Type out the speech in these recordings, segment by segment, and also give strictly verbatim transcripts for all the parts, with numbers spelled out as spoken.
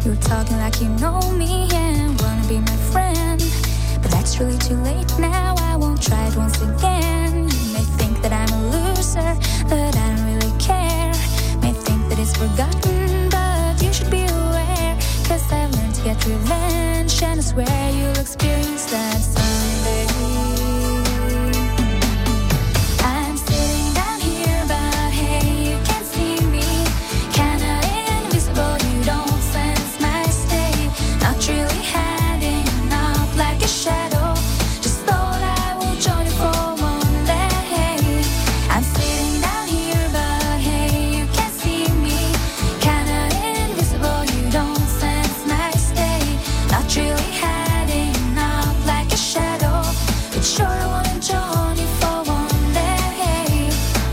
You're talking like you know me and wanna be my friend, but that's really too late now. I won't try it once again. You may think that I'm a loser, but I don't really care. May think that it's forgotten, but you should be aware, 'cause I've learned to get revenge, and I swear you'll experience that someday. I'm sitting down here, but hey, you can't see me. Kinda invisible, you don't sense my state. Not really hiding up like a shadow. Just thought I would join you for one day. I'm sitting down here, but hey, you can't see me. Kinda invisible, you don't sense my state. Not really hiding up like a shadow, but sure I wanna join you for one day.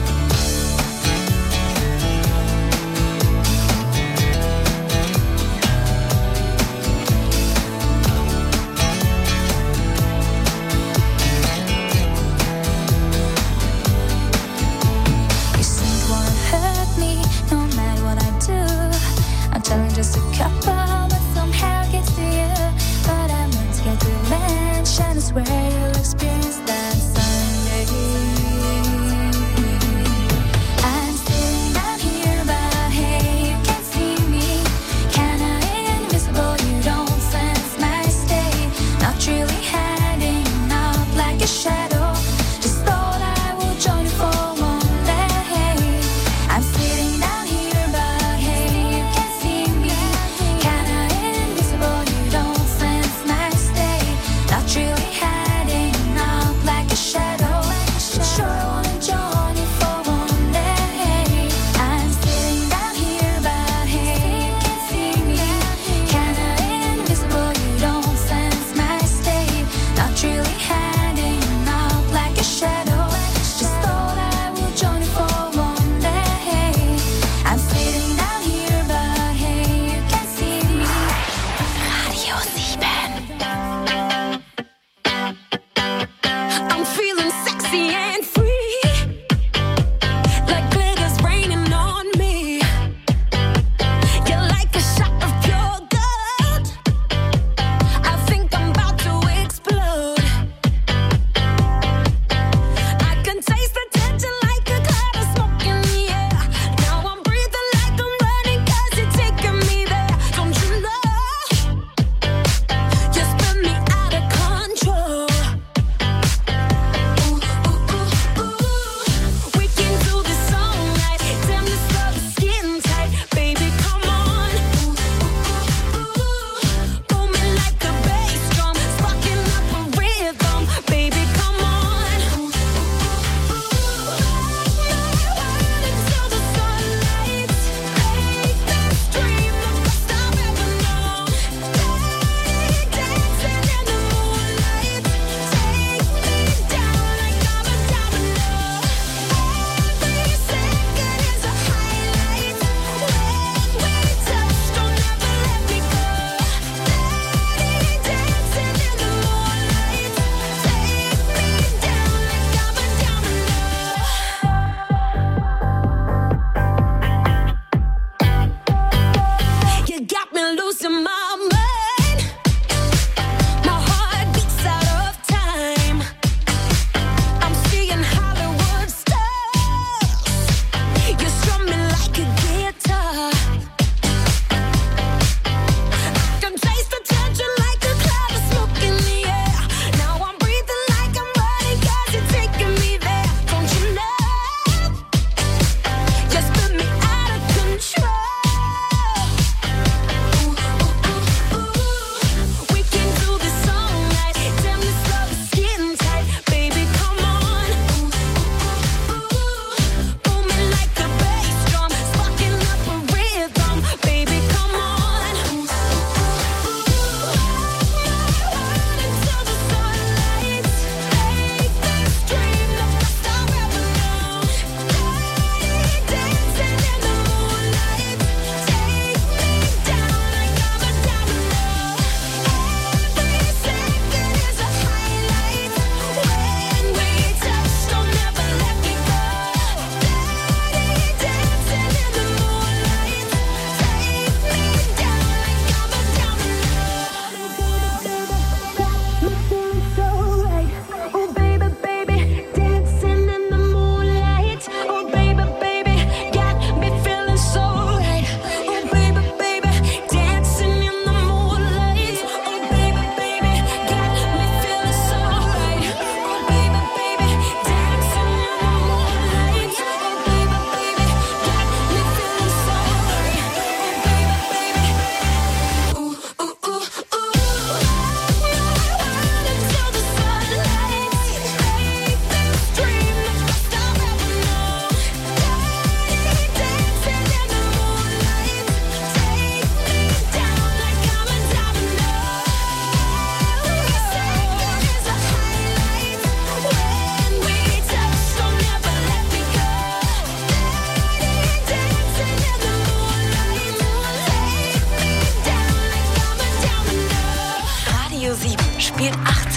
You seem to wanna hurt me, no matter what I do. I'm telling just a couple, but somehow it gets to you. But I'm meant to get revenge, and I swear you'll experience that someday. I'm sitting down here, but hey, you can't see me. Kinda invisible, you don't sense my state. Not really hiding up like a shadow. Just thought I would join you for one day. I'm sitting down here, but hey, you can't see me.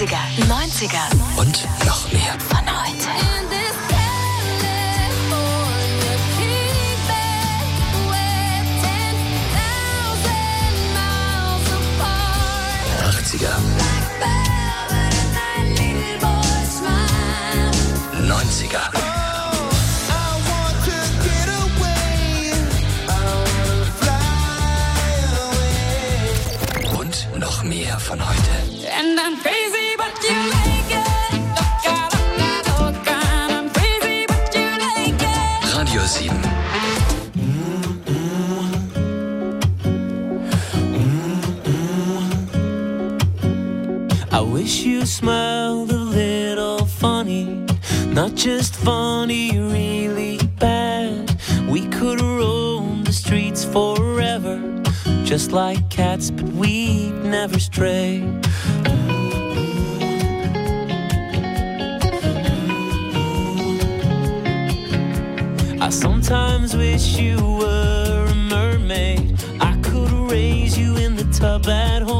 achtziger, neunziger und noch mehr von heute. achtziger, neunziger und noch mehr von heute. And I'm crazy, but you like it. I'm crazy, but you like it. Radio sieben. I wish you smiled a little funny, not just funny, really bad. We could roam the streets forever, just like cats, but we'd never stray. I sometimes wish you were a mermaid. I could raise you in the tub at home.